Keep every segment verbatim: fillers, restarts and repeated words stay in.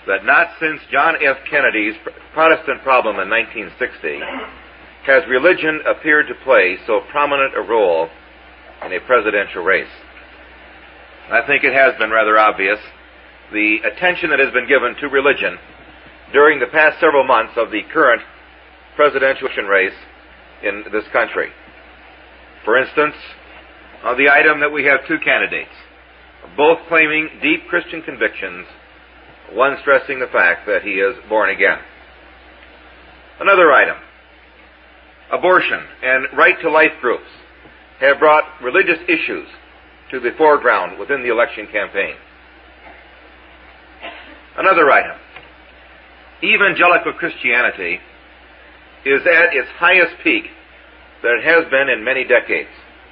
that not since John F. Kennedy's Protestant problem in nineteen sixty has religion appeared to play so prominent a role in a presidential race. I think it has been rather obvious the attention that has been given to religion during the past several months of the current presidential race in this country. For instance, on the item that we have two candidates, both claiming deep Christian convictions, one stressing the fact that he is born again. Another item, abortion and right-to-life groups have brought religious issues to the foreground within the election campaign. Another item, evangelical Christianity is at its highest peak that it has been in many decades.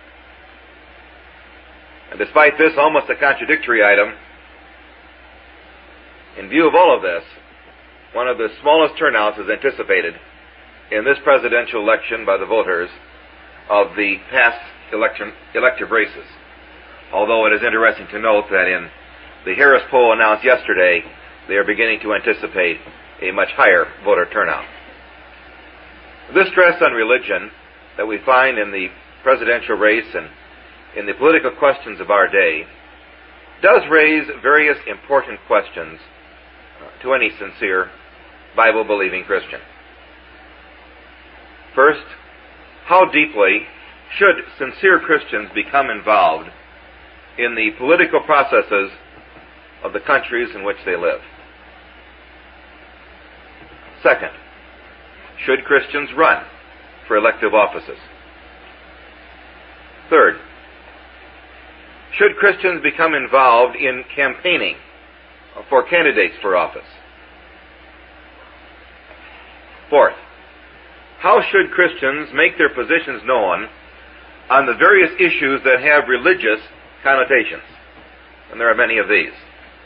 And despite this almost a contradictory item, in view of all of this, one of the smallest turnouts is anticipated in this presidential election by the voters of the past election, elective races. Although it is interesting to note that in the Harris poll announced yesterday, they are beginning to anticipate a much higher voter turnout. This stress on religion that we find in the presidential race and in the political questions of our day does raise various important questions uh, to any sincere Bible-believing Christian. First, how deeply should sincere Christians become involved in the political processes of the countries in which they live? Second, should Christians run for elective offices? Third, should Christians become involved in campaigning for candidates for office? Fourth, how should Christians make their positions known on the various issues that have religious connotations? And there are many of these.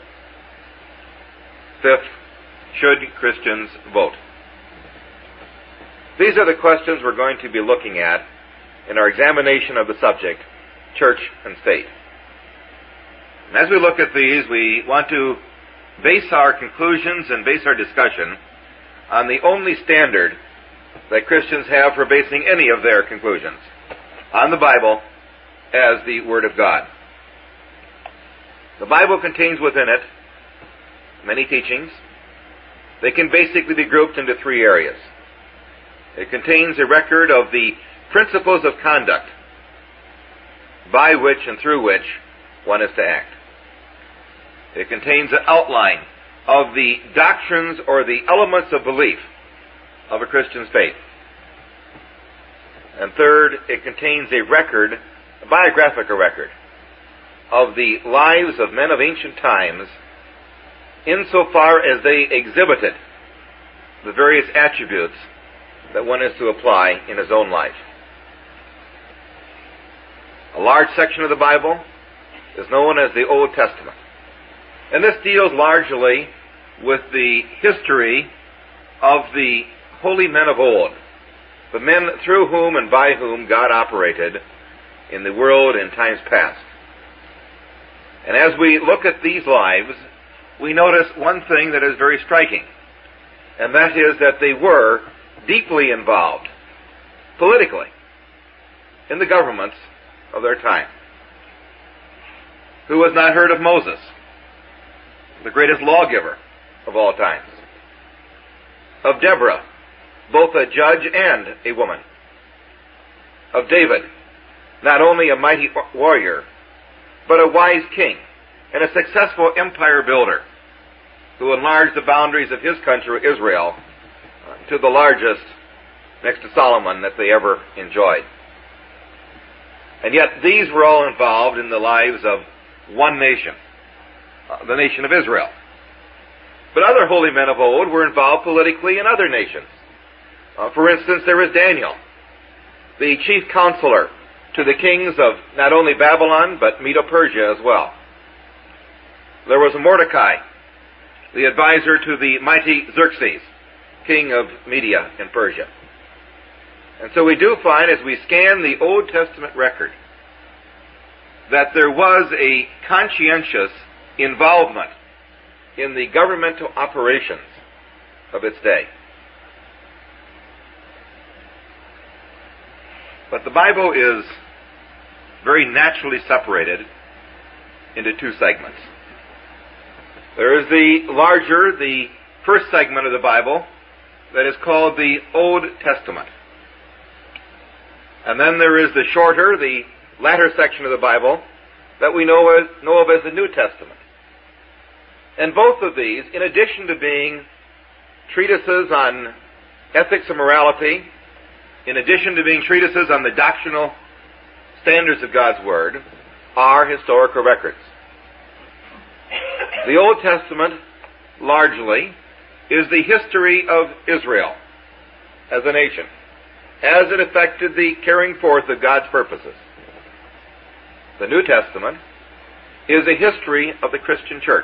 Fifth, should Christians vote? These are the questions we're going to be looking at in our examination of the subject, church and state. And as we look at these, we want to base our conclusions and base our discussion on the only standard that Christians have for basing any of their conclusions, on the Bible as the Word of God. The Bible contains within it many teachings. They can basically be grouped into three areas. It contains a record of the principles of conduct by which and through which one is to act. It contains an outline of the doctrines or the elements of belief of a Christian's faith. And third, it contains a record, a biographical record, of the lives of men of ancient times insofar as they exhibited the various attributes that one is to apply in his own life. A large section of the Bible is known as the Old Testament. And this deals largely with the history of the holy men of old, the men through whom and by whom God operated in the world in times past. And as we look at these lives, we notice one thing that is very striking, and that is that they were deeply involved politically in the governments of their time. Who has not heard of Moses, the greatest lawgiver of all times? Of Deborah, both a judge and a woman. Of David, not only a mighty warrior, but a wise king and a successful empire builder who enlarged the boundaries of his country, Israel, to the largest, next to Solomon, that they ever enjoyed. And yet these were all involved in the lives of one nation, uh, the nation of Israel. But other holy men of old were involved politically in other nations. Uh, for instance, there is Daniel, the chief counselor to the kings of not only Babylon, but Medo-Persia as well. There was Mordecai, the advisor to the mighty Xerxes, king of Media and Persia. And so we do find, as we scan the Old Testament record, that there was a conscientious involvement in the governmental operations of its day. But the Bible is very naturally separated into two segments. There is the larger, the first segment of the Bible that is called the Old Testament. And then there is the shorter, the latter section of the Bible that we know, as, know of as the New Testament. And both of these, in addition to being treatises on ethics and morality, in addition to being treatises on the doctrinal standards of God's Word, are historical records. The Old Testament, largely, is the history of Israel as a nation, as it affected the carrying forth of God's purposes. The New Testament is a history of the Christian church.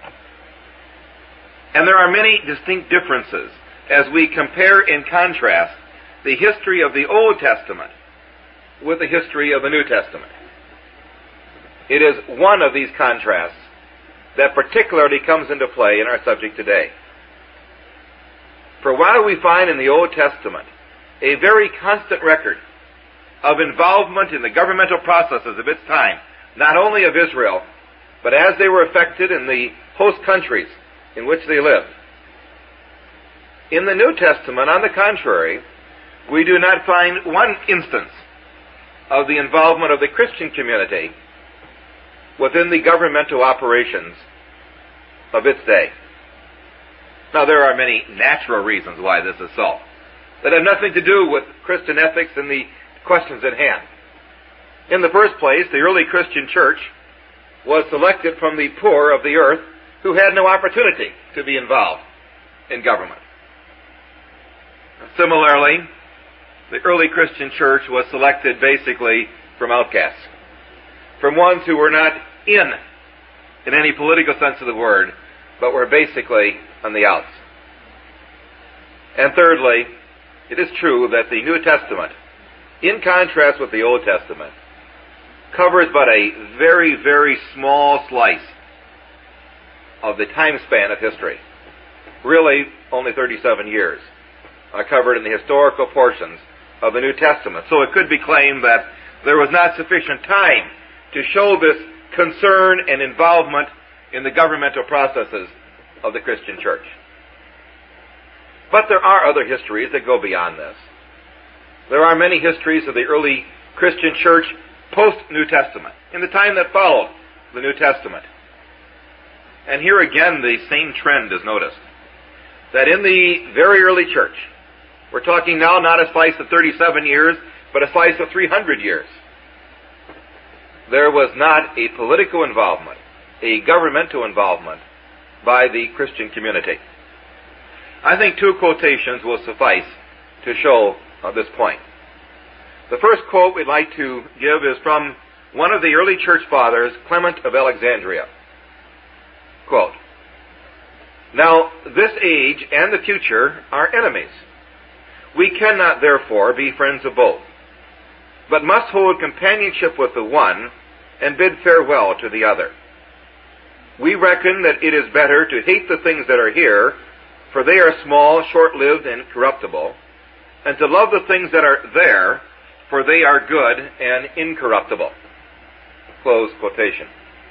And there are many distinct differences as we compare and contrast the history of the Old Testament with the history of the New Testament. It is one of these contrasts that particularly comes into play in our subject today. For while we find in the Old Testament a very constant record of involvement in the governmental processes of its time, not only of Israel, but as they were affected in the host countries in which they lived. In the New Testament, on the contrary, we do not find one instance of the involvement of the Christian community within the governmental operations of its day. Now, there are many natural reasons why this is so, that have nothing to do with Christian ethics and the questions at hand. In the first place, the early Christian church was selected from the poor of the earth who had no opportunity to be involved in government. Similarly, the early Christian church was selected basically from outcasts, from ones who were not in, in any political sense of the word, but were basically on the outs. And thirdly, it is true that the New Testament, in contrast with the Old Testament, covers but a very, very small slice of the time span of history. Really, only thirty-seven years are covered in the historical portions of the New Testament. So it could be claimed that there was not sufficient time to show this concern and involvement in the governmental processes of the Christian church. But there are other histories that go beyond this. There are many histories of the early Christian church post-New Testament, in the time that followed the New Testament. And here again the same trend is noticed. That in the very early church, we're talking now not a slice of thirty-seven years, but a slice of three hundred years, there was not a political involvement, a governmental involvement by the Christian community. I think two quotations will suffice to show uh, this point. The first quote we'd like to give is from one of the early church fathers, Clement of Alexandria. Quote, "Now this age and the future are enemies. We cannot therefore be friends of both, but must hold companionship with the one and bid farewell to the other. We reckon that it is better to hate the things that are here, for they are small, short-lived, and corruptible, and to love the things that are there, for they are good and incorruptible." Close quotation.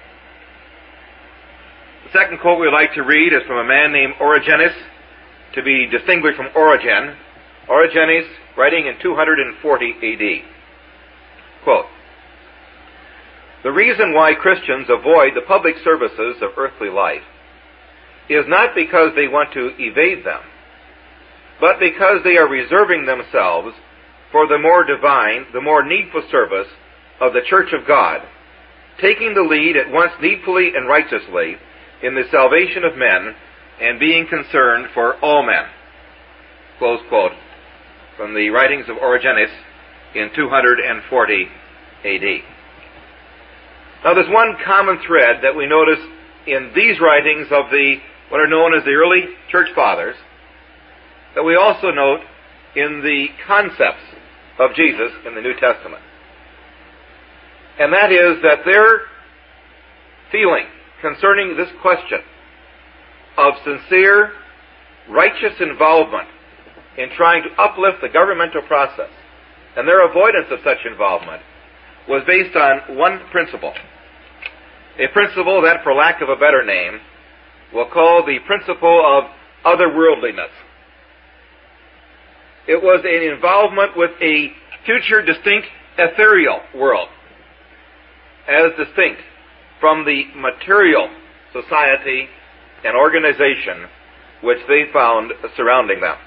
The second quote we'd like to read is from a man named Origenes, to be distinguished from Origen. Origenes, writing in two hundred forty A D. Quote, "The reason why Christians avoid the public services of earthly life is not because they want to evade them, but because they are reserving themselves for the more divine, the more needful service of the Church of God, taking the lead at once needfully and righteously in the salvation of men, and being concerned for all men." Close quote from the writings of Origenes in two hundred forty A D. Now there's one common thread that we notice in these writings of the what are known as the early church fathers, that we also note in the concepts of Jesus in the New Testament. And that is that their feeling concerning this question of sincere, righteous involvement in trying to uplift the governmental process, and their avoidance of such involvement, was based on one principle. A principle that, for lack of a better name, we'll call the principle of otherworldliness. It was an involvement with a future distinct ethereal world, as distinct from the material society and organization which they found surrounding them.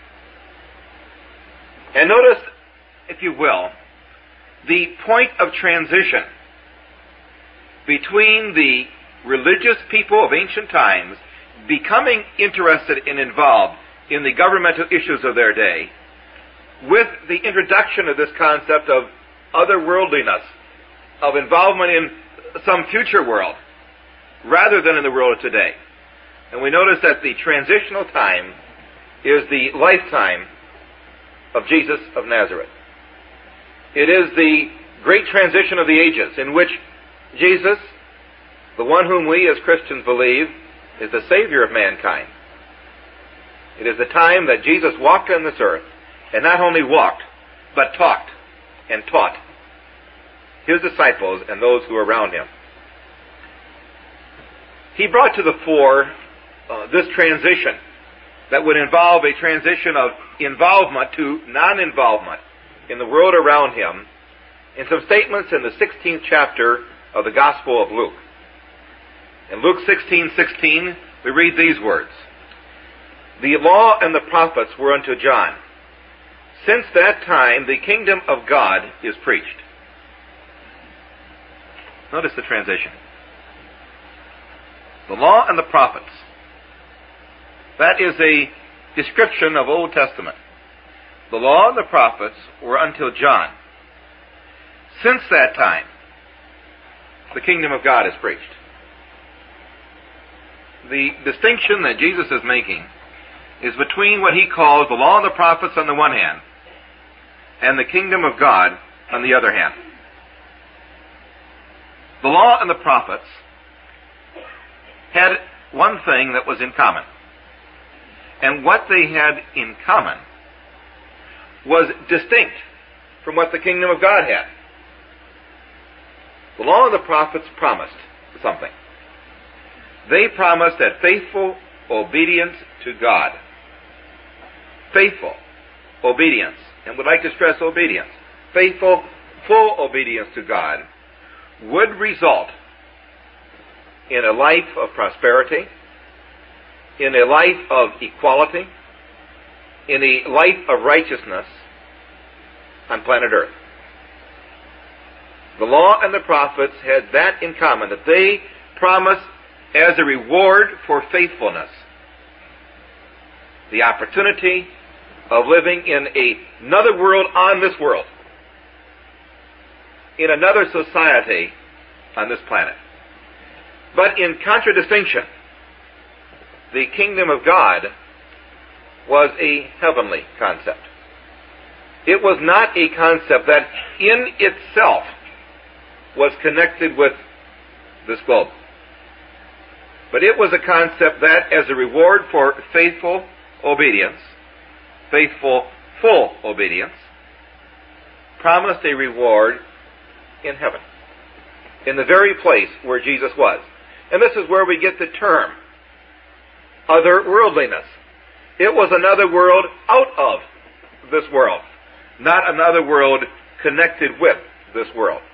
And notice, if you will, the point of transition between the religious people of ancient times becoming interested and involved in the governmental issues of their day, with the introduction of this concept of otherworldliness, of involvement in some future world, rather than in the world of today. And we notice that the transitional time is the lifetime of Jesus of Nazareth. It is the great transition of the ages in which Jesus, the one whom we as Christians believe is the Savior of mankind. It is the time that Jesus walked on this earth, and not only walked, but talked and taught his disciples and those who were around him. He brought to the fore uh, this transition that would involve a transition of involvement to non-involvement in the world around him in some statements in the sixteenth chapter of the Gospel of Luke. In Luke sixteen sixteen, we read these words: "The law and the prophets were unto John. Since that time the kingdom of God is preached." Notice the transition. The law and the prophets. That is a description of Old Testament. The law and the prophets were until John. Since that time, the kingdom of God is preached. The distinction that Jesus is making is between what he calls the law and the prophets on the one hand, and the kingdom of God on the other hand. The law and the prophets had one thing that was in common. And what they had in common was distinct from what the kingdom of God had. The law and the prophets promised something. They promised that faithful obedience to God, faithful obedience, and would like to stress obedience, faithful, full obedience to God, would result in a life of prosperity, in a life of equality, in a life of righteousness on planet Earth. The law and the prophets had that in common, that they promised as a reward for faithfulness the opportunity of living in a, another world on this world, in another society on this planet. But in contradistinction, the kingdom of God was a heavenly concept. It was not a concept that in itself was connected with this globe. But it was a concept that, as a reward for faithful obedience, faithful full obedience, promised a reward in heaven, in the very place where Jesus was. And this is where we get the term otherworldliness. It was another world out of this world, not another world connected with this world.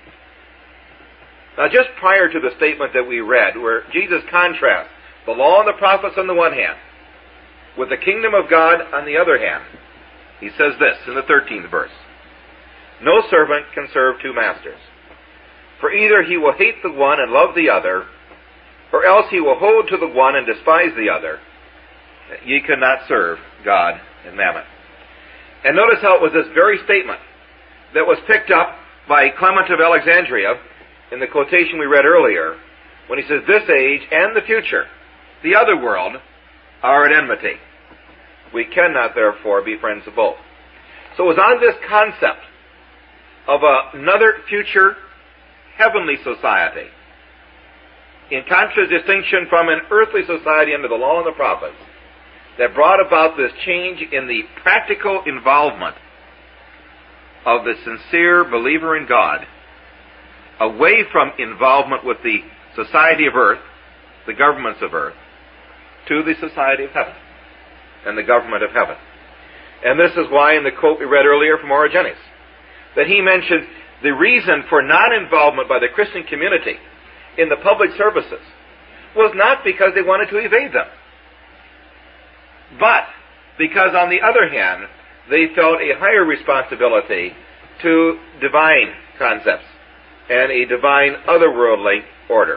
Now, just prior to the statement that we read, where Jesus contrasts the law and the prophets on the one hand with the kingdom of God on the other hand, he says this in the thirteenth verse: "No servant can serve two masters, for either he will hate the one and love the other, or else he will hold to the one and despise the other. Ye cannot serve God and mammon." And notice how it was this very statement that was picked up by Clement of Alexandria in the quotation we read earlier, when he says, "This age and the future, the other world, are at enmity. We cannot therefore be friends of both." So it was on this concept of another future heavenly society in contradistinction from an earthly society under the law and the prophets, that brought about this change in the practical involvement of the sincere believer in God, away from involvement with the society of earth, the governments of earth, to the society of heaven and the government of heaven. And this is why, in the quote we read earlier from Origenes, that he mentioned the reason for non-involvement by the Christian community in the public services was not because they wanted to evade them, but because, on the other hand, they felt a higher responsibility to divine concepts and a divine otherworldly order.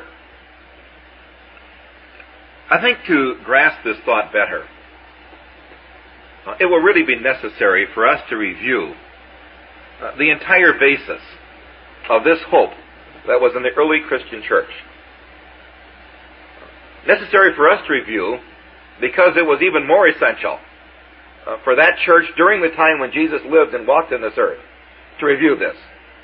I think to grasp this thought better, uh, it will really be necessary for us to review uh, the entire basis of this hope that was in the early Christian church. Necessary for us to review because it was even more essential uh, for that church during the time when Jesus lived and walked in this earth to review this.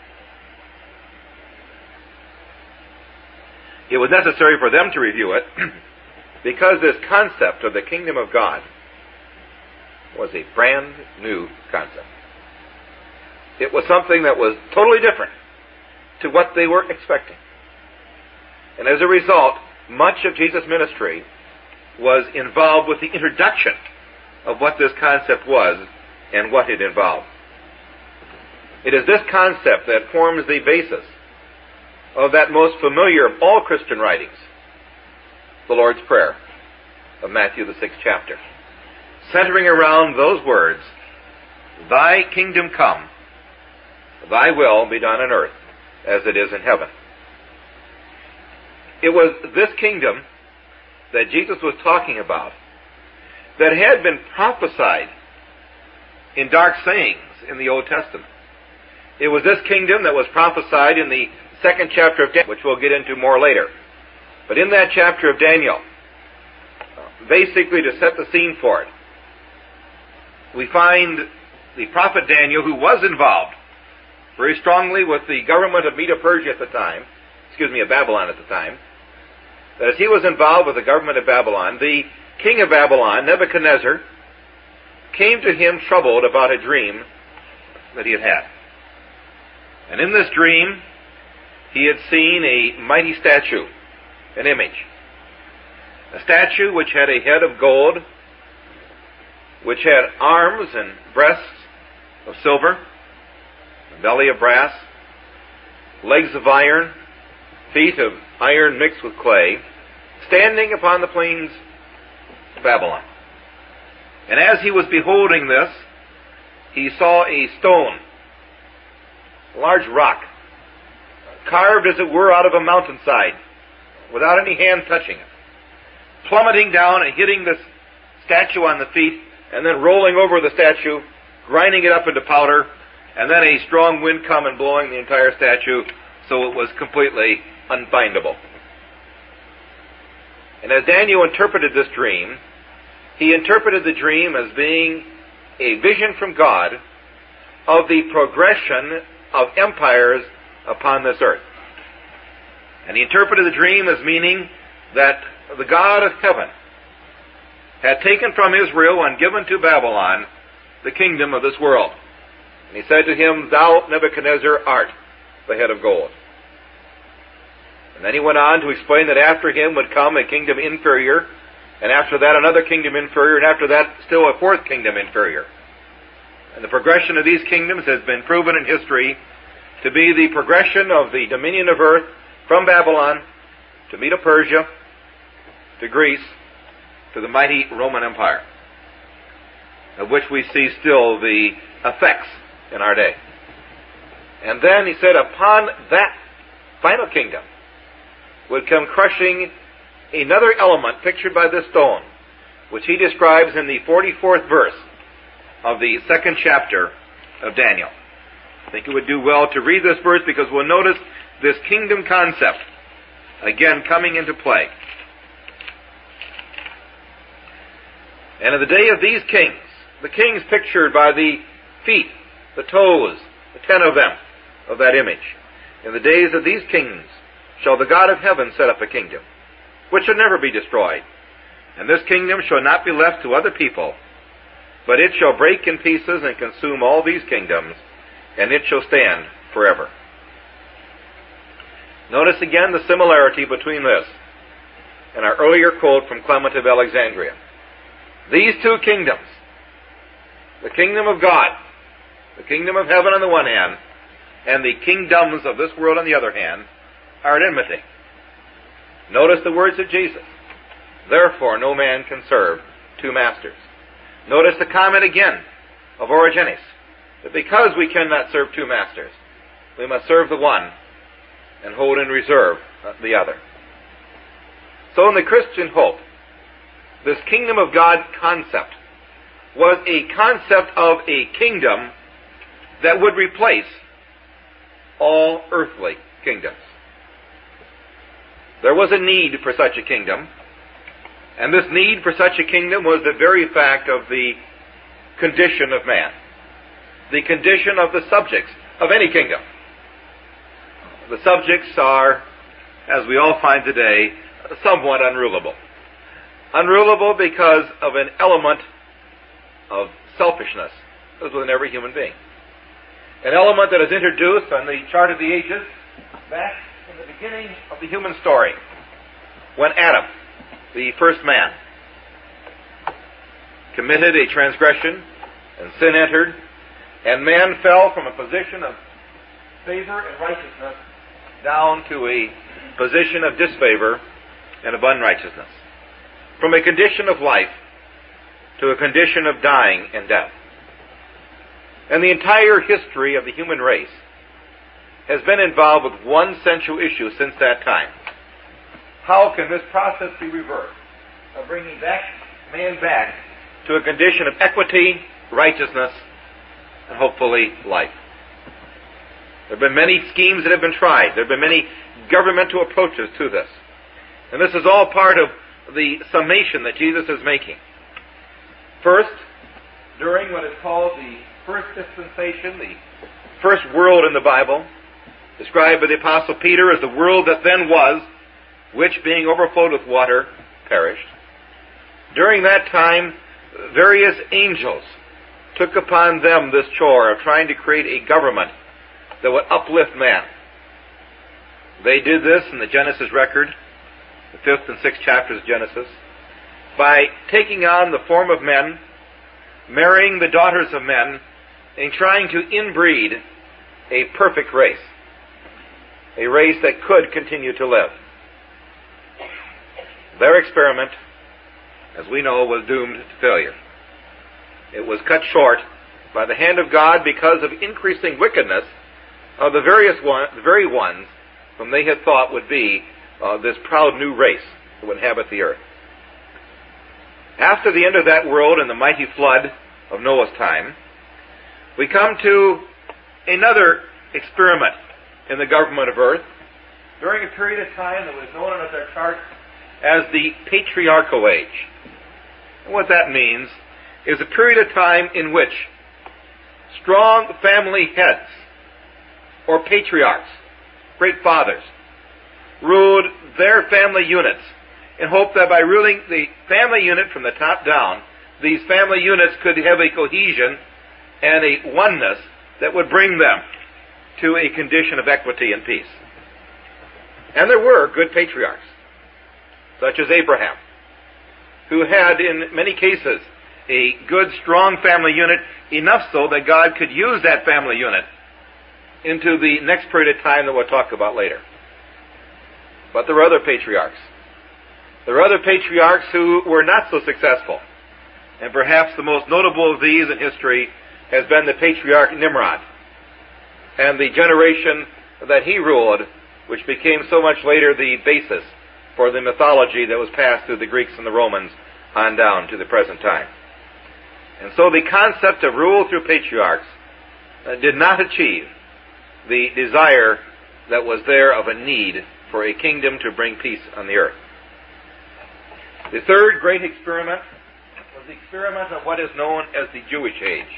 It was necessary for them to review it because this concept of the kingdom of God was a brand new concept. It was something that was totally different to what they were expecting. And as a result, much of Jesus' ministry was involved with the introduction of what this concept was and what it involved. It is this concept that forms the basis of that most familiar of all Christian writings, the Lord's Prayer of Matthew, the sixth chapter, centering around those words, "Thy kingdom come, thy will be done on earth as it is in heaven." It was this kingdom that Jesus was talking about that had been prophesied in dark sayings in the Old Testament. It was this kingdom that was prophesied in the second chapter of Daniel, which we'll get into more later. But in that chapter of Daniel, basically to set the scene for it, we find the prophet Daniel, who was involved very strongly with the government of Medo-Persia at the time, excuse me, of Babylon at the time, that as he was involved with the government of Babylon, the king of Babylon, Nebuchadnezzar, came to him troubled about a dream that he had had. And in this dream, he had seen a mighty statue, an image. A statue which had a head of gold, which had arms and breasts of silver, a belly of brass, legs of iron, feet of iron mixed with clay, standing upon the plains of Babylon. And as he was beholding this, he saw a stone, a large rock, carved as it were out of a mountainside, without any hand touching it, plummeting down and hitting this statue on the feet, and then rolling over the statue, grinding it up into powder, and then a strong wind come and blowing the entire statue so it was completely unbindable. And as Daniel interpreted this dream, he interpreted the dream as being a vision from God of the progression of empires upon this earth. And he interpreted the dream as meaning that the God of heaven had taken from Israel and given to Babylon the kingdom of this world. And he said to him, "Thou, Nebuchadnezzar, art the head of gold." And then he went on to explain that after him would come a kingdom inferior, and after that another kingdom inferior, and after that still a fourth kingdom inferior. And the progression of these kingdoms has been proven in history to be the progression of the dominion of earth from Babylon to Medo-Persia, to Greece, to the mighty Roman Empire, of which we see still the effects in our day. And then he said, upon that final kingdom would come crushing another element pictured by this stone, which he describes in the forty-fourth verse of the second chapter of Daniel. I think it would do well to read this verse because we'll notice this kingdom concept again coming into play. And in the day of these kings, the kings pictured by the feet, the toes, the ten of them, of that image, in the days of these kings shall the God of heaven set up a kingdom, which shall never be destroyed. And this kingdom shall not be left to other people, but it shall break in pieces and consume all these kingdoms, and it shall stand forever. Notice again the similarity between this and our earlier quote from Clement of Alexandria. These two kingdoms, the kingdom of God, the kingdom of heaven on the one hand, and the kingdoms of this world on the other hand, are at enmity. Notice the words of Jesus. Therefore no man can serve two masters. Notice the comment again of Origenes, that because we cannot serve two masters, we must serve the one and hold in reserve the other. So in the Christian hope, this kingdom of God concept was a concept of a kingdom that would replace all earthly kingdoms. There was a need for such a kingdom, and this need for such a kingdom was the very fact of the condition of man, the condition of the subjects of any kingdom. The subjects are, as we all find today, somewhat unrulable. Unrulable because of an element of selfishness as within every human being. An element that is introduced on the chart of the ages back in the beginning of the human story, when Adam, the first man, committed a transgression and sin entered, and man fell from a position of favor and righteousness down to a position of disfavor and of unrighteousness. From a condition of life to a condition of dying and death. And the entire history of the human race has been involved with one central issue since that time. How can this process be reversed of bringing back man back to a condition of equity, righteousness, and hopefully life? There have been many schemes that have been tried. There have been many governmental approaches to this. And this is all part of the summation that Jesus is making. First, during what is called the first dispensation, the first world in the Bible, described by the Apostle Peter as the world that then was, which being overflowed with water, perished. During that time, various angels took upon them this chore of trying to create a government that would uplift man. They did this in the Genesis record, the fifth and sixth chapters of Genesis, by taking on the form of men, marrying the daughters of men, and trying to inbreed a perfect race. A race that could continue to live. Their experiment, as we know, was doomed to failure. It was cut short by the hand of God because of increasing wickedness of the various one, the very ones whom they had thought would be uh, this proud new race that would inhabit the earth. After the end of that world and the mighty flood of Noah's time, we come to another experiment in the government of earth during a period of time that was known on their chart as the patriarchal age. And what that means is a period of time in which strong family heads or patriarchs, great fathers, ruled their family units in hope that by ruling the family unit from the top down, these family units could have a cohesion and a oneness that would bring them to a condition of equity and peace. And there were good patriarchs, such as Abraham, who had in many cases a good, strong family unit, enough so that God could use that family unit into the next period of time that we'll talk about later. But there were other patriarchs. There were other patriarchs who were not so successful. And perhaps the most notable of these in history has been the patriarch Nimrod and the generation that he ruled, which became so much later the basis for the mythology that was passed through the Greeks and the Romans on down to the present time. And so the concept of rule through patriarchs uh, did not achieve the desire that was there of a need for a kingdom to bring peace on the earth. The third great experiment was the experiment of what is known as the Jewish age.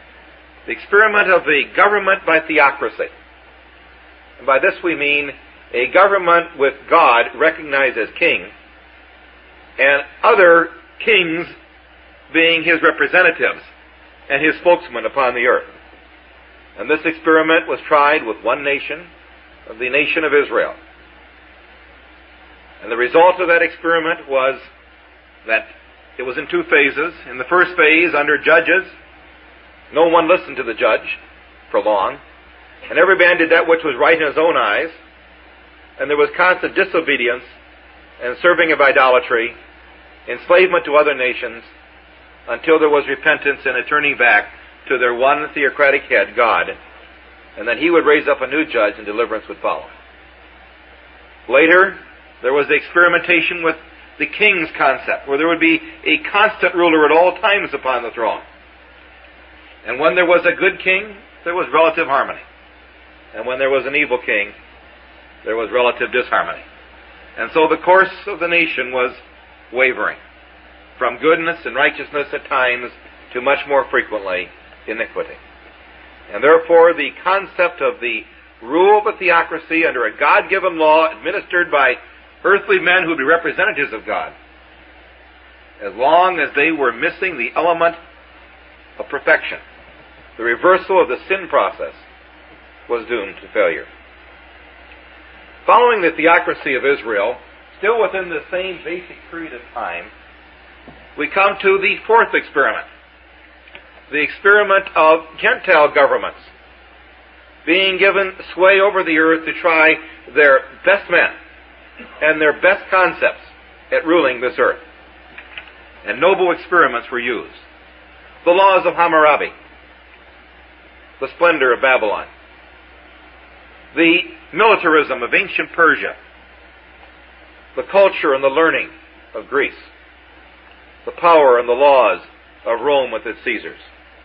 The experiment of the government by theocracy. And by this we mean a government with God recognized as king, and other kings being his representatives and his spokesmen upon the earth. And this experiment was tried with one nation, the nation of Israel. And the result of that experiment was that it was in two phases. In the first phase, under judges, no one listened to the judge for long, and every man did that which was right in his own eyes, and there was constant disobedience and serving of idolatry, enslavement to other nations, until there was repentance and a turning back to their one theocratic head, God, and then he would raise up a new judge and deliverance would follow. Later, there was the experimentation with the king's concept, where there would be a constant ruler at all times upon the throne. And when there was a good king, there was relative harmony. And when there was an evil king, there was relative disharmony. And so the course of the nation was wavering, from goodness and righteousness at times to much more frequently iniquity. And therefore the concept of the rule of a theocracy under a God-given law administered by earthly men who would be representatives of God, as long as they were missing the element of perfection, the reversal of the sin process, was doomed to failure. Following the theocracy of Israel, still within the same basic period of time, we come to the fourth experiment, the experiment of Gentile governments being given sway over the earth to try their best men and their best concepts at ruling this earth. And noble experiments were used. The laws of Hammurabi, the splendor of Babylon, the militarism of ancient Persia, the culture and the learning of Greece, the power and the laws of Rome with its Caesars.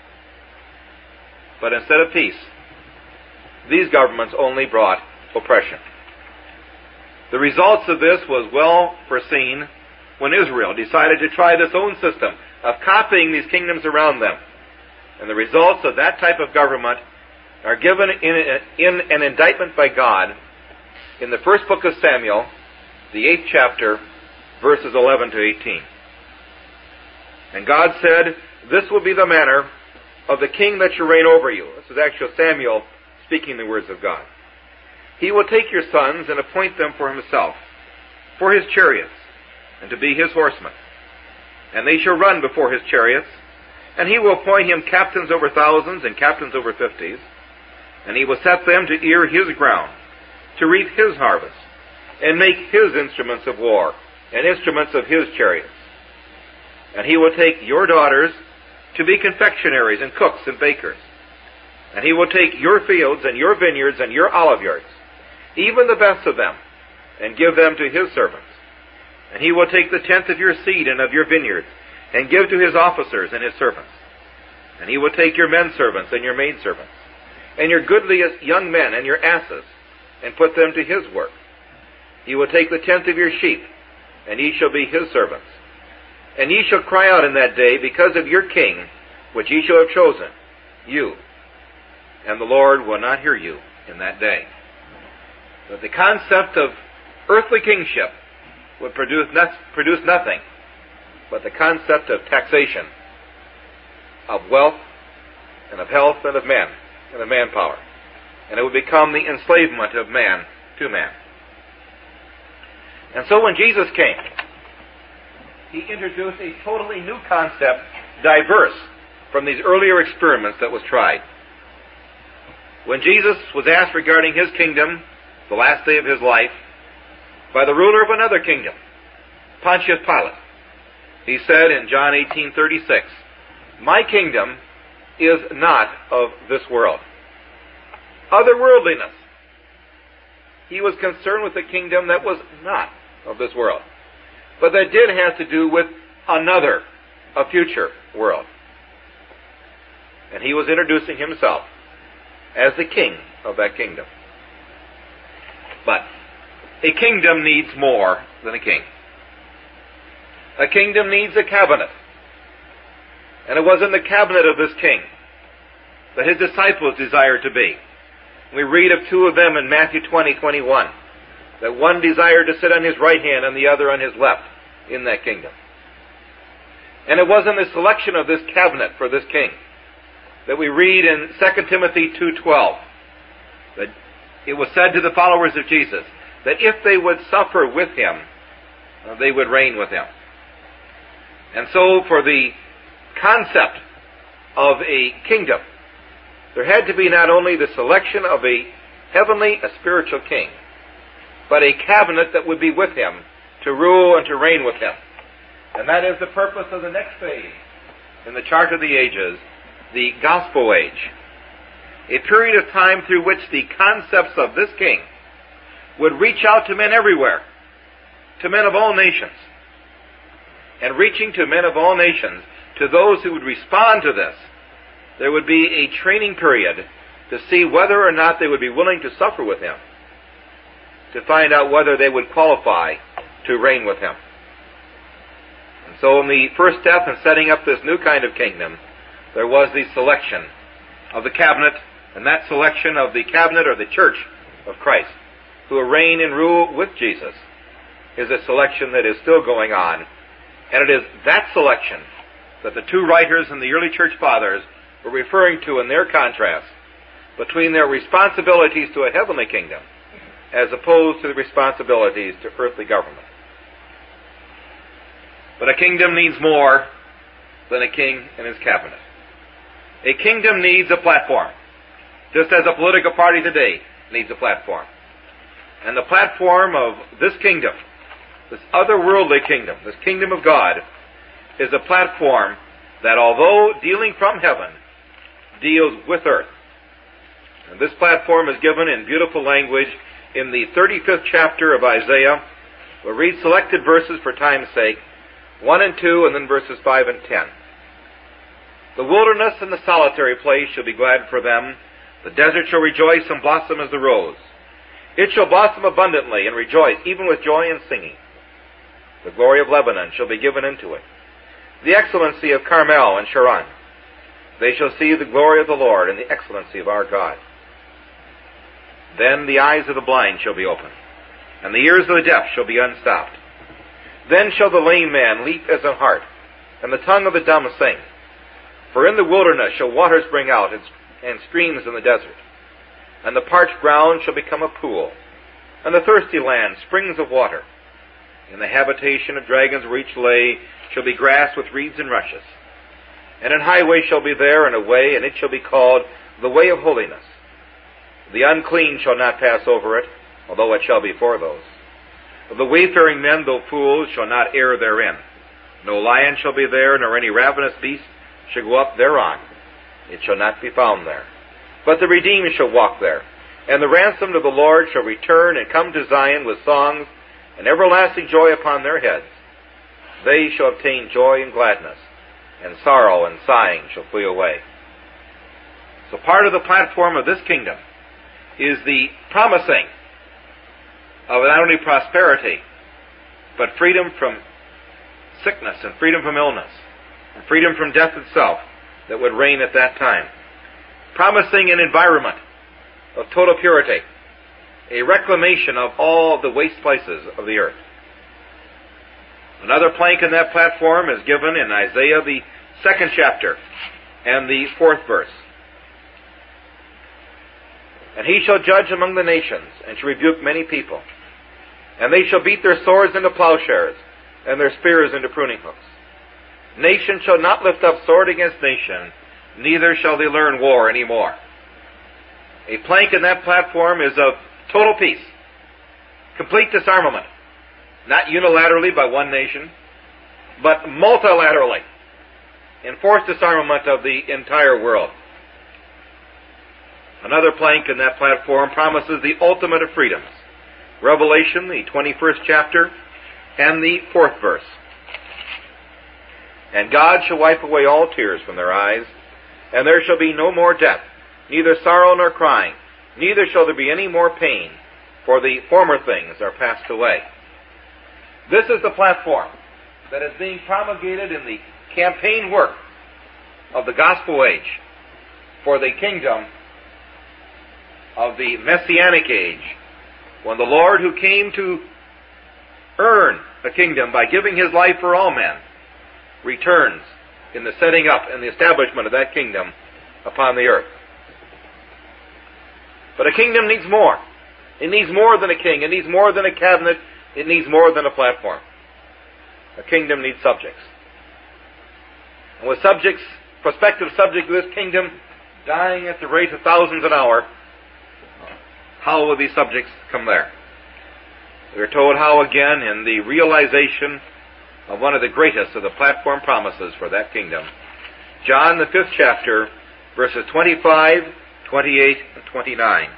But instead of peace, these governments only brought oppression. The results of this was well foreseen when Israel decided to try this own system of copying these kingdoms around them. And the results of that type of government are given in, in an indictment by God in the first book of Samuel, the eighth chapter, verses eleven to eighteen. And God said, "This will be the manner of the king that shall reign over you." This is actually Samuel speaking the words of God. "He will take your sons and appoint them for himself, for his chariots, and to be his horsemen. And they shall run before his chariots, and he will appoint him captains over thousands and captains over fifties, and he will set them to ear his ground, to reap his harvest, and make his instruments of war, and instruments of his chariots. And he will take your daughters to be confectionaries and cooks and bakers. And he will take your fields and your vineyards and your olive yards, even the best of them, and give them to his servants. And he will take the tenth of your seed and of your vineyards, and give to his officers and his servants. And he will take your men servants and your maid servants, and your goodliest young men and your asses, and put them to his work. He will take the tenth of your sheep, and ye shall be his servants. And ye shall cry out in that day because of your king, which ye shall have chosen, you. And the Lord will not hear you in that day." But the concept of earthly kingship would produce, not, produce nothing but the concept of taxation, of wealth, and of health, and of men, and of manpower. And it would become the enslavement of man to man. And so when Jesus came, he introduced a totally new concept, diverse from these earlier experiments that was tried. When Jesus was asked regarding his kingdom, the last day of his life, by the ruler of another kingdom, Pontius Pilate, he said in John eighteen thirty-six, "My kingdom is not of this world." Otherworldliness. He was concerned with a kingdom that was not of this world, but that did have to do with another, a future world. And he was introducing himself as the king of that kingdom. But a kingdom needs more than a king. A kingdom needs a cabinet. And it was in the cabinet of this king that his disciples desired to be. We read of two of them in Matthew twenty, twenty-one. that one desired to sit on his right hand and the other on his left in that kingdom. And it was in the selection of this cabinet for this king that we read in Second Timothy two twelve that it was said to the followers of Jesus that if they would suffer with him, uh, they would reign with him. And so for the concept of a kingdom, there had to be not only the selection of a heavenly, a spiritual king, but a cabinet that would be with him to rule and to reign with him. And that is the purpose of the next phase in the chart of the ages, the gospel age. A period of time through which the concepts of this king would reach out to men everywhere, to men of all nations. And reaching to men of all nations, to those who would respond to this, there would be a training period to see whether or not they would be willing to suffer with him, to find out whether they would qualify to reign with him. And so in the first step in setting up this new kind of kingdom, there was the selection of the cabinet, and that selection of the cabinet or the church of Christ, who will reign and rule with Jesus, is a selection that is still going on. And it is that selection that the two writers and the early church fathers were referring to in their contrast between their responsibilities to a heavenly kingdom as opposed to the responsibilities to earthly government. But a kingdom needs more than a king and his cabinet. A kingdom needs a platform, just as a political party today needs a platform. And the platform of this kingdom, this otherworldly kingdom, this kingdom of God, is a platform that, although dealing from heaven, deals with earth. And this platform is given in beautiful language in the thirty-fifth chapter of Isaiah. We'll read selected verses for time's sake, one and two, and then verses five and ten. The wilderness and the solitary place shall be glad for them. The desert shall rejoice and blossom as the rose. It shall blossom abundantly and rejoice, even with joy and singing. The glory of Lebanon shall be given into it, the excellency of Carmel and Sharon. They shall see the glory of the Lord and the excellency of our God. Then the eyes of the blind shall be opened, and the ears of the deaf shall be unstopped. Then shall the lame man leap as an hart, and the tongue of the dumb sing. For in the wilderness shall waters spring out, and streams in the desert. And the parched ground shall become a pool, and the thirsty land springs of water. In the habitation of dragons where each lay shall be grass with reeds and rushes. And an highway shall be there, and a way, and it shall be called the way of holiness. The unclean shall not pass over it, although it shall be for those. The wayfaring men, though fools, shall not err therein. No lion shall be there, nor any ravenous beast shall go up thereon. It shall not be found there. But the redeemed shall walk there, and the ransomed of the Lord shall return and come to Zion with songs and everlasting joy upon their heads. They shall obtain joy and gladness, and sorrow and sighing shall flee away. So part of the platform of this kingdom is the promising of not only prosperity, but freedom from sickness and freedom from illness, and freedom from death itself that would reign at that time. Promising an environment of total purity, a reclamation of all the waste places of the earth. Another plank in that platform is given in Isaiah, the second chapter, and the fourth verse. And he shall judge among the nations, and shall rebuke many people. And they shall beat their swords into plowshares, and their spears into pruning hooks. Nation shall not lift up sword against nation, neither shall they learn war any more. A plank in that platform is of total peace, complete disarmament, not unilaterally by one nation, but multilaterally, enforced disarmament of the entire world. Another plank in that platform promises the ultimate of freedoms. Revelation, the twenty-first chapter, and the fourth verse. And God shall wipe away all tears from their eyes, and there shall be no more death, neither sorrow nor crying, neither shall there be any more pain, for the former things are passed away. This is the platform that is being promulgated in the campaign work of the gospel age for the kingdom of the Messianic age when the Lord, who came to earn a kingdom by giving his life for all men, returns in the setting up and the establishment of that kingdom upon the earth. But a kingdom needs more. It needs more than a king. It needs more than a cabinet. It needs more than a platform. A kingdom needs subjects. And with subjects, prospective subjects of this kingdom dying at the rate of thousands an hour, how will these subjects come there? We are told how again in the realization of one of the greatest of the platform promises for that kingdom. John, the fifth chapter, verses twenty-five, twenty-eight, and twenty-nine.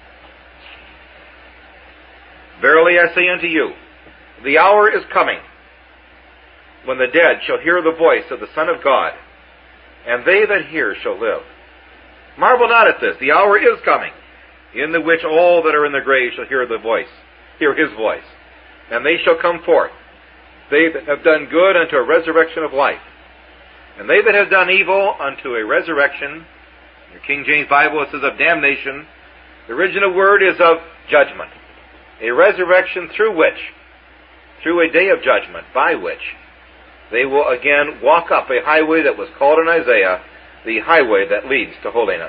Verily I say unto you, the hour is coming when the dead shall hear the voice of the Son of God, and they that hear shall live. Marvel not at this, the hour is coming, in the which all that are in the grave shall hear the voice, hear his voice, and they shall come forth, they that have done good unto a resurrection of life, and they that have done evil unto a resurrection. In the King James Bible it says of damnation. The original word is of judgment. A resurrection through which, through a day of judgment, by which they will again walk up a highway that was called in Isaiah, the highway that leads to holiness.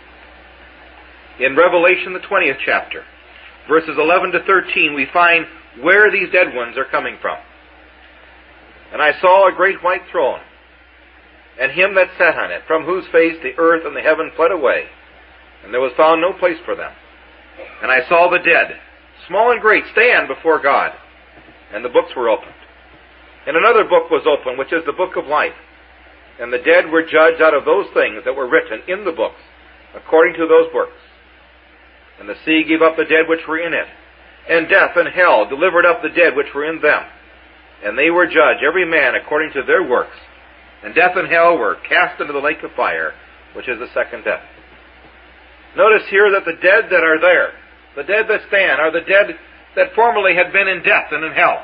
In Revelation, the twentieth chapter, verses eleven to thirteen, we find where these dead ones are coming from. And I saw a great white throne, and him that sat on it, from whose face the earth and the heaven fled away, and there was found no place for them. And I saw the dead, small and great, stand before God, and the books were opened. And another book was opened, which is the book of life. And the dead were judged out of those things that were written in the books, according to those works. And the sea gave up the dead which were in it, and death and hell delivered up the dead which were in them. And they were judged, every man according to their works. And death and hell were cast into the lake of fire, which is the second death. Notice here that the dead that are there, the dead that stand, are the dead that formerly had been in death and in hell.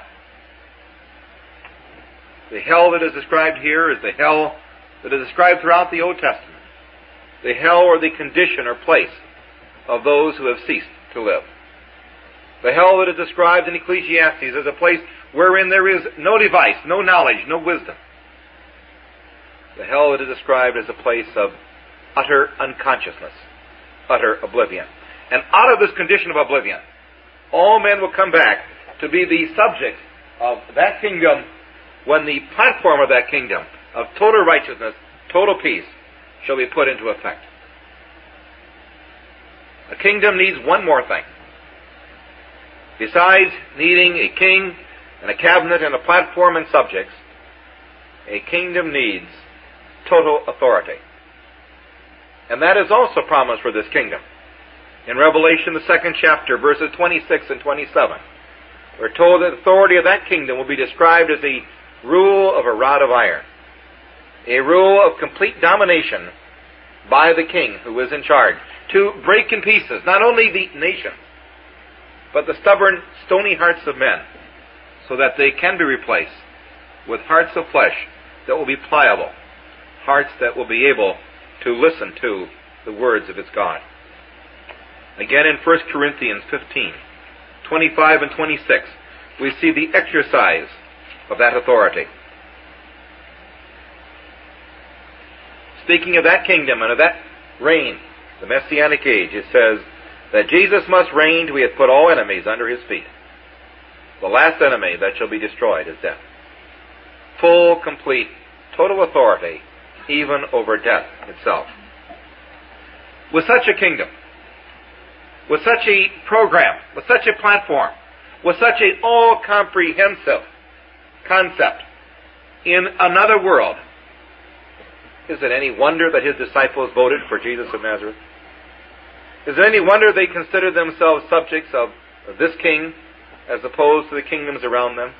The hell that is described here is the hell that is described throughout the Old Testament. The hell or the condition or place of those who have ceased to live. The hell that is described in Ecclesiastes is a place wherein there is no device, no knowledge, no wisdom. The hell that is described as a place of utter unconsciousness, utter oblivion. And out of this condition of oblivion, all men will come back to be the subjects of that kingdom when the platform of that kingdom of total righteousness, total peace, shall be put into effect. A kingdom needs one more thing. Besides needing a king and a cabinet and a platform and subjects, a kingdom needs total authority. And that is also promised for this kingdom. In Revelation, the second chapter, verses twenty-six and twenty-seven, we're told that the authority of that kingdom will be described as the rule of a rod of iron. A rule of complete domination by the king who is in charge, to break in pieces not only the nation, but the stubborn, stony hearts of men, so that they can be replaced with hearts of flesh that will be pliable, hearts that will be able to listen to the words of its God. Again in First Corinthians fifteen, twenty-five and twenty-six, we see the exercise of that authority. Speaking of that kingdom and of that reign, the Messianic age, it says that Jesus must reign till he hath put all enemies under his feet. The last enemy that shall be destroyed is death. Full, complete, total authority, even over death itself. With such a kingdom, with such a program, with such a platform, with such an all-comprehensive concept in another world, is it any wonder that his disciples voted for Jesus of Nazareth? Is it any wonder they considered themselves subjects of, of this king as opposed to the kingdoms around them?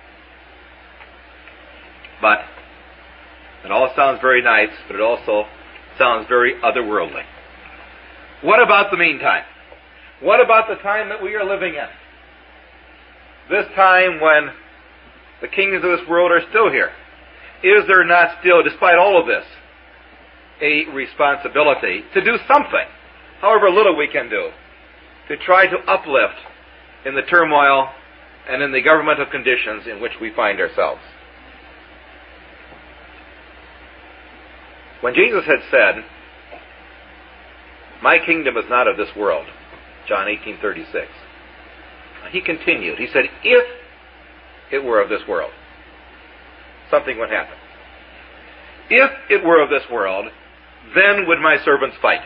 But it all sounds very nice, but it also sounds very otherworldly. What about the meantime? What about the time that we are living in? This time when the kingdoms of this world are still here. Is there not still, despite all of this, a responsibility to do something, however little we can do, to try to uplift in the turmoil and in the governmental conditions in which we find ourselves. When Jesus had said, "My kingdom is not of this world," John eighteen thirty-six, he continued. He said, if it were of this world, something would happen. If it were of this world, then would my servants fight.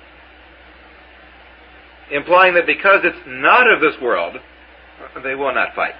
Implying that because it's not of this world, they will not fight.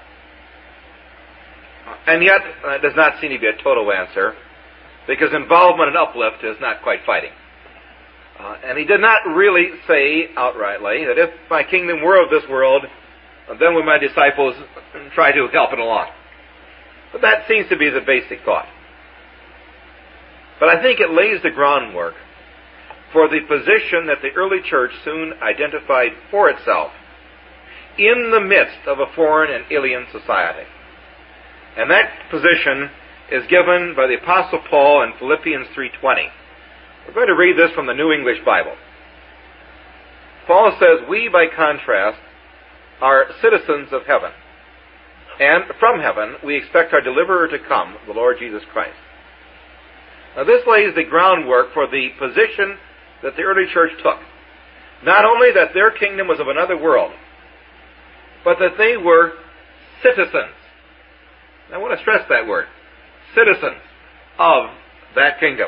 And yet, it does not seem to be a total answer, because involvement and uplift is not quite fighting. Uh, and he did not really say outrightly that if my kingdom were of this world, then would my disciples try to help it along. But that seems to be the basic thought. But I think it lays the groundwork for the position that the early church soon identified for itself in the midst of a foreign and alien society. And that position is given by the Apostle Paul in Philippians three twenty. We're going to read this from the New English Bible. Paul says, "We, by contrast, are citizens of heaven, and from heaven we expect our deliverer to come, the Lord Jesus Christ." Now this lays the groundwork for the position that the early church took. Not only that their kingdom was of another world, but that they were citizens. I want to stress that word. Citizens of that kingdom.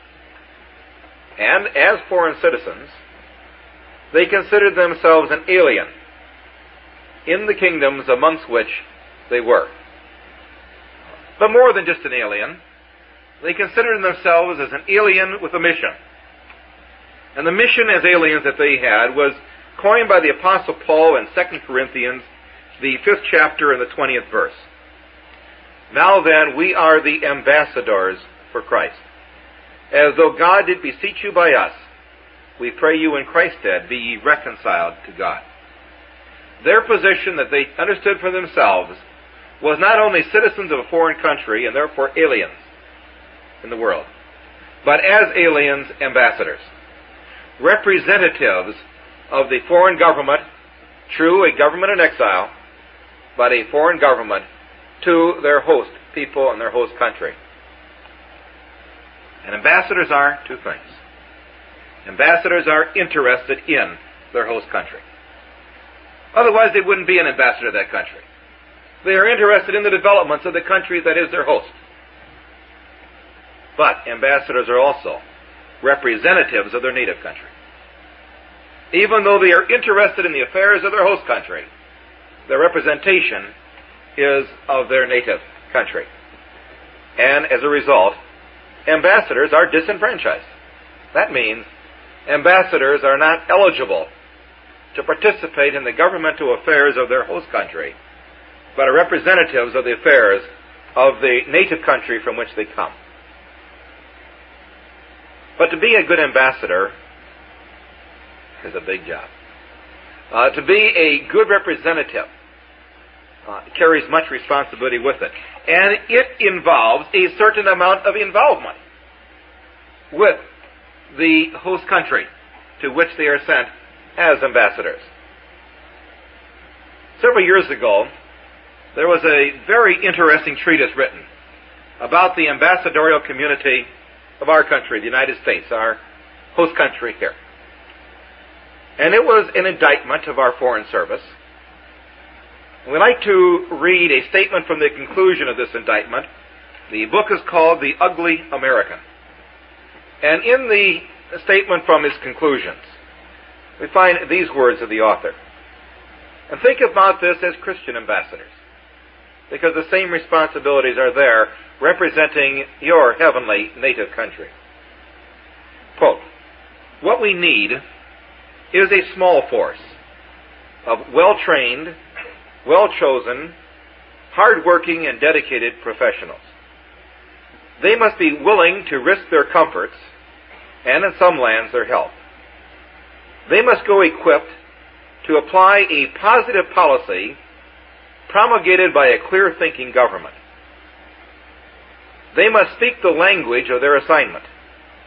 And as foreign citizens, they considered themselves an alien in the kingdoms amongst which they were. But more than just an alien, they considered themselves as an alien with a mission. And the mission as aliens that they had was coined by the Apostle Paul in Second Corinthians, the fifth chapter and the twentieth verse. "Now then, we are the ambassadors for Christ. As though God did beseech you by us, we pray you in Christ's stead, be ye reconciled to God." Their position that they understood for themselves was not only citizens of a foreign country and therefore aliens in the world, but as aliens, ambassadors, representatives of the foreign government, true, a government in exile, but a foreign government to their host people and their host country. And ambassadors are two things. Ambassadors are interested in their host country. Otherwise, they wouldn't be an ambassador to that country. They are interested in the developments of the country that is their host. But ambassadors are also representatives of their native country. Even though they are interested in the affairs of their host country, their representation is of their native country. And as a result, ambassadors are disenfranchised. That means ambassadors are not eligible to participate in the governmental affairs of their host country, but are representatives of the affairs of the native country from which they come. But to be a good ambassador is a big job. Uh, to be a good representative uh, carries much responsibility with it. And it involves a certain amount of involvement with the host country to which they are sent as ambassadors. Several years ago, there was a very interesting treatise written about the ambassadorial community of our country, the United States, our host country here. And it was an indictment of our foreign service. We'd like to read a statement from the conclusion of this indictment. The book is called The Ugly American. And in the statement from his conclusions, we find these words of the author. And think about this as Christian ambassadors, because the same responsibilities are there representing your heavenly native country. Quote, "What we need is a small force of well-trained, well-chosen, hard-working, and dedicated professionals. They must be willing to risk their comforts and, in some lands, their health. They must go equipped to apply a positive policy promulgated by a clear-thinking government. They must speak the language of their assignment.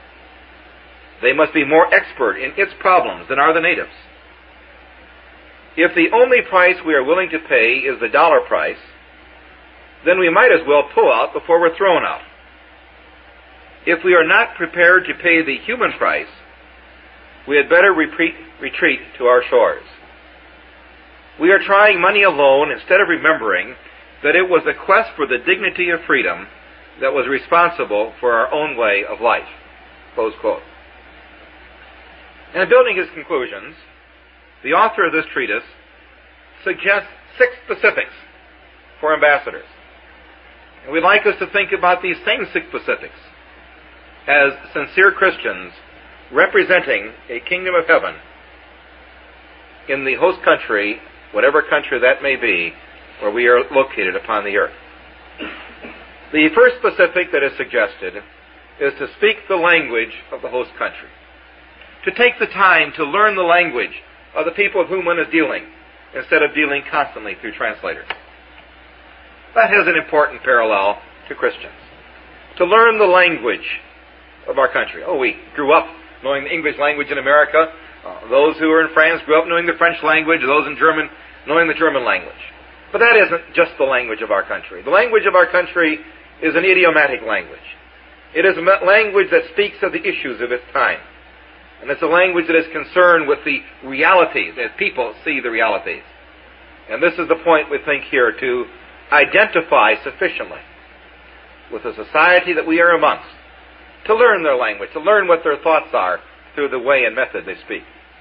They must be more expert in its problems than are the natives. If the only price we are willing to pay is the dollar price, then we might as well pull out before we're thrown out. If we are not prepared to pay the human price, we had better retreat, retreat to our shores. We are trying money alone instead of remembering that it was the quest for the dignity of freedom that was responsible for our own way of life." Close quote. And in building his conclusions, the author of this treatise suggests six specifics for ambassadors. And we'd like us to think about these same six specifics as sincere Christians representing a kingdom of heaven in the host country, whatever country that may be, where we are located upon the earth. The first specific that is suggested is to speak the language of the host country, to take the time to learn the language of the people with whom one is dealing, instead of dealing constantly through translators. That has an important parallel to Christians. To learn the language of our country. Oh, we grew up knowing the English language in America. Uh, those who are in France grew up knowing the French language. Those in German knowing the German language. But that isn't just the language of our country. The language of our country is an idiomatic language. It is a language that speaks of the issues of its time. And it's a language that is concerned with the realities, as people see the realities. And this is the point we think here, to identify sufficiently with the society that we are amongst, to learn their language, to learn what their thoughts are through the way and method they speak.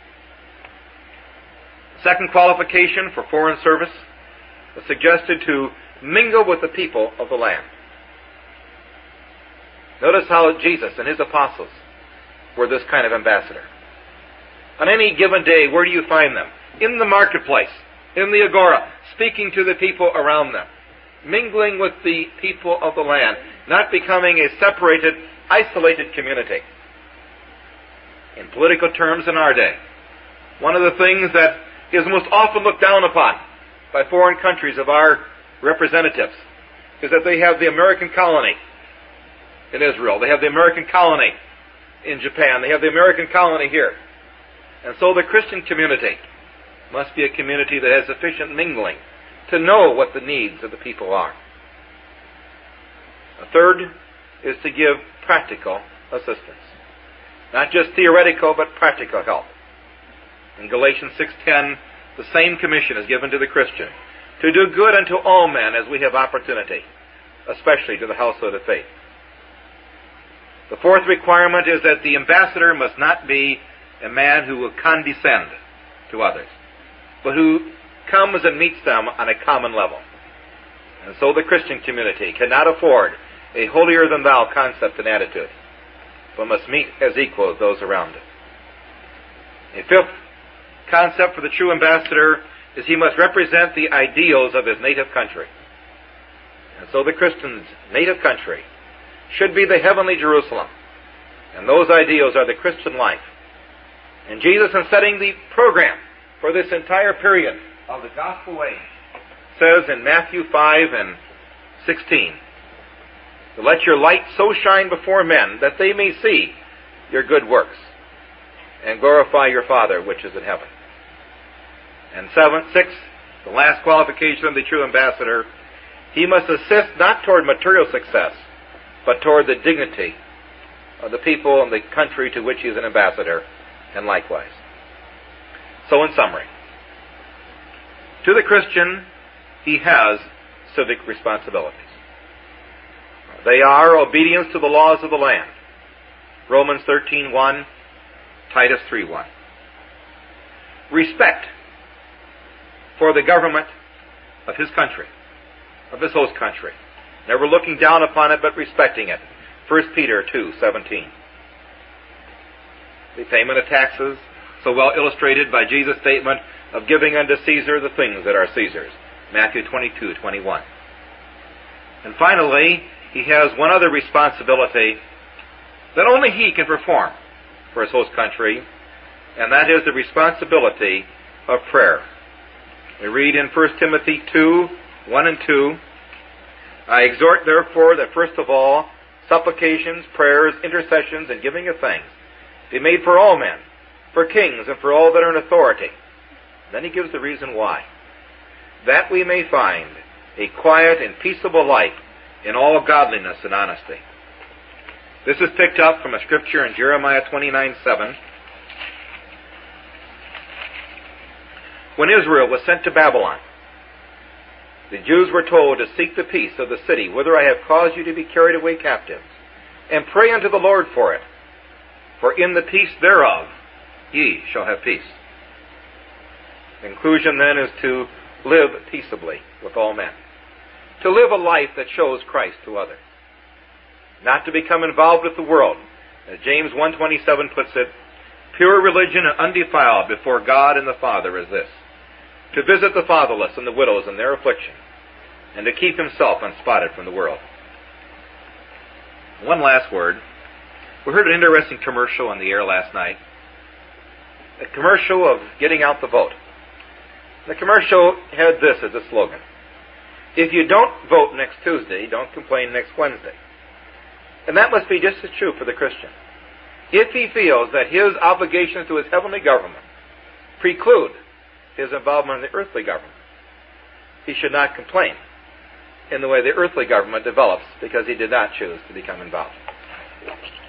Second qualification for foreign service is suggested to mingle with the people of the land. Notice how Jesus and his apostles were this kind of ambassador. On any given day, where do you find them? In the marketplace, in the agora, speaking to the people around them, mingling with the people of the land, not becoming a separated, isolated community. In political terms in our day, one of the things that is most often looked down upon by foreign countries of our representatives is that they have the American colony in Israel. They have the American colony in Japan. They have the American colony here. And so the Christian community must be a community that has sufficient mingling to know what the needs of the people are. A third is to give practical assistance. Not just theoretical, but practical help. In Galatians six ten, the same commission is given to the Christian, to do good unto all men as we have opportunity, especially to the household of faith. The fourth requirement is that the ambassador must not be a man who will condescend to others, but who comes and meets them on a common level. And so the Christian community cannot afford a holier-than-thou concept and attitude, but must meet as equals those around it. A fifth concept for the true ambassador is he must represent the ideals of his native country. And so the Christian's native country should be the heavenly Jerusalem, and those ideals are the Christian life. And Jesus, in setting the program for this entire period of the gospel age, says in Matthew five and sixteen, "Let your light so shine before men that they may see your good works and glorify your Father which is in heaven." And seventh, sixth, the last qualification of the true ambassador, he must assist not toward material success, but toward the dignity of the people and the country to which he is an ambassador, and likewise. So in summary, to the Christian, he has civic responsibilities. They are obedience to the laws of the land, Romans thirteen one, Titus three one. Respect for the government of his country, of his host country. Never looking down upon it, but respecting it. First Peter two seventeen. The payment of taxes, so well illustrated by Jesus' statement of giving unto Caesar the things that are Caesar's. Matthew twenty-two twenty-one. And finally, he has one other responsibility that only he can perform for his host country, and that is the responsibility of prayer. We read in First Timothy two one and two, "I exhort therefore that first of all supplications, prayers, intercessions, and giving of thanks be made for all men, for kings, and for all that are in authority, Then he gives the reason why. That we may find a quiet and peaceable life in all godliness and honesty. This is picked up from a scripture in Jeremiah twenty-nine seven. When Israel was sent to Babylon, the Jews were told to seek the peace of the city whither I have caused you to be carried away captives, and pray unto the Lord for it. For in the peace thereof ye shall have peace. The conclusion then is to live peaceably with all men. To live a life that shows Christ to others. Not to become involved with the world. As James one twenty-seven puts it, pure religion and undefiled before God and the Father is this: to visit the fatherless and the widows in their affliction, and to keep himself unspotted from the world. One last word. We heard an interesting commercial on the air last night. A commercial of getting out the vote. The commercial had this as a slogan: if you don't vote next Tuesday, don't complain next Wednesday. And that must be just as true for the Christian. If he feels that his obligations to his heavenly government preclude his involvement in the earthly government, he should not complain in the way the earthly government develops because he did not choose to become involved.